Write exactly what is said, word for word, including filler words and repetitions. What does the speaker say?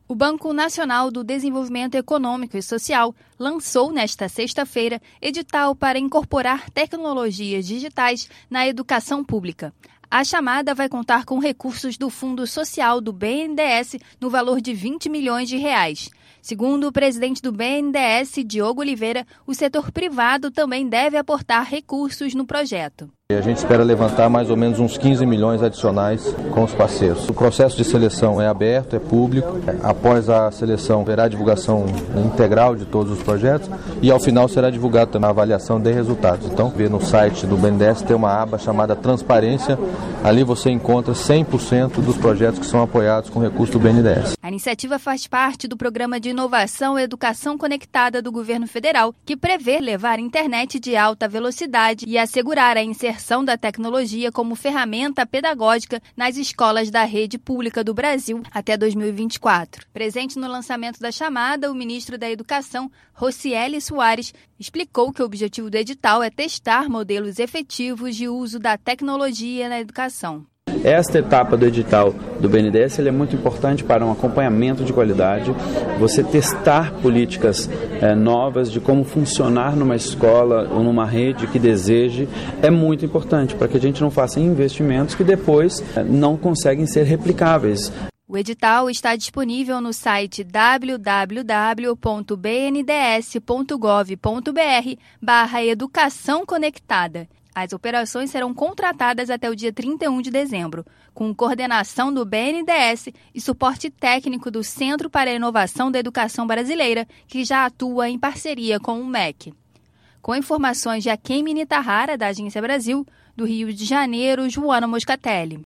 O Banco Nacional do Desenvolvimento Econômico e Social lançou nesta sexta-feira edital para incorporar tecnologias digitais na educação pública. A chamada vai contar com recursos do Fundo Social do B N D E S no valor de vinte milhões de reais. Segundo o presidente do B N D E S, Diogo Oliveira, o setor privado também deve aportar recursos no projeto. A gente espera levantar mais ou menos uns quinze milhões adicionais com os parceiros. O processo de seleção é aberto, é público. Após a seleção, haverá divulgação integral de todos os projetos e, ao final, será divulgada também a avaliação de resultados. Então, vê no site do B N D E S tem uma aba chamada Transparência. Ali você encontra cem por cento dos projetos que são apoiados com recurso do B N D E S. A iniciativa faz parte do Programa de Inovação e Educação Conectada do Governo Federal, que prevê levar internet de alta velocidade e assegurar a inserção da tecnologia como ferramenta pedagógica nas escolas da rede pública do Brasil até dois mil e vinte e quatro. Presente no lançamento da chamada, o ministro da Educação, Rocieli Soares, explicou que o objetivo do edital é testar modelos efetivos de uso da tecnologia na educação. Esta etapa do edital do B N D E S ele é muito importante para um acompanhamento de qualidade, você testar políticas é, novas de como funcionar numa escola ou numa rede que deseje, é muito importante para que a gente não faça investimentos que depois é, não conseguem ser replicáveis. O edital está disponível no site w w w ponto b n d s ponto gov ponto b r barra educação conectada. As operações serão contratadas até o dia trinta e um de dezembro, com coordenação do B N D E S e suporte técnico do Centro para a Inovação da Educação Brasileira, que já atua em parceria com o M E C. Com informações de Aken Minitahara, da Agência Brasil, do Rio de Janeiro, Joana Moscatelli.